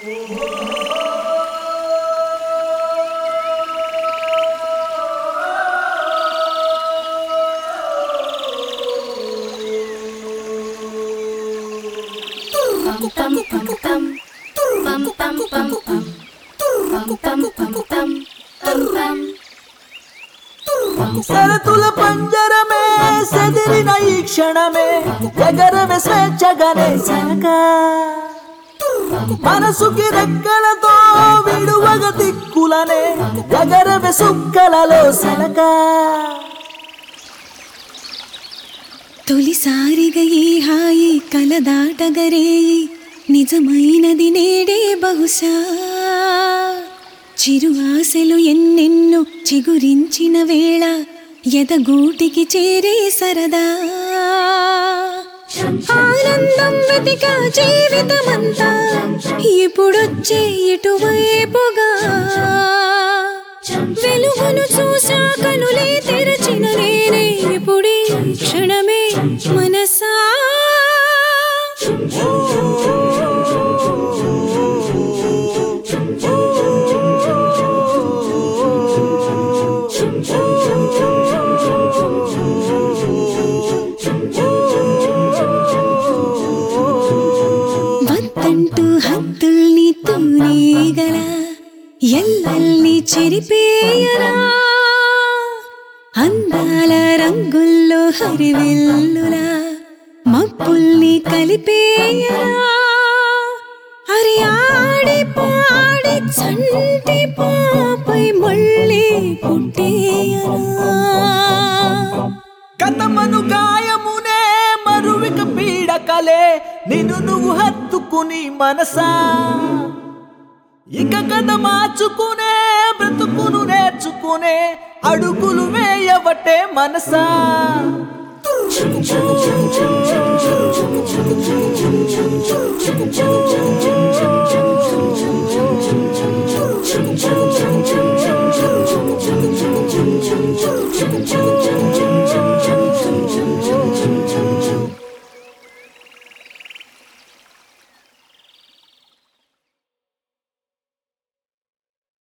శరతుల పంజరమే సెదిరిన ఈ క్షణమే ఎగరవే స్వేచ్ఛగానే సనక మనసుకి రెక్కలతో విడువగ దిక్కులనే ఎగరవే సుక్కలలో సనక తొలిసారిగా ఈ హాయి కలదాటగరేయి నిజమైనది నేడే బహుశా చిరు ఆశలు ఎన్నెన్నో చిగురించిన వేళ ఎదగూటికి చేరే సరదా ఆనందం వెతిక జీవితమంతా ఇప్పుడొచ్చే ఇటువైపుగా వెలుగును చూసా కనులే తెరచిన నేనే ఇప్పుడే క్షణమే మనసా వద్దంటూ హద్దుల్ని తూనేగల ఎల్లల్ని చెరిపేయరా అందాల రంగుల్లో హరివెల్లులా మబ్బుల్ని కలిపేయరా అరే ఆడి పాడి చంటి పాపై మళ్ళీ పుట్టేయరా కథమను గాయమునే మరువిక పీడకలే నిన్ను నువ్వు హత్తుకుని మనసా ఇక కథ మార్చుకునే బ్రతుకును నేర్చుకునే అడుగులు వేయవటే మనసా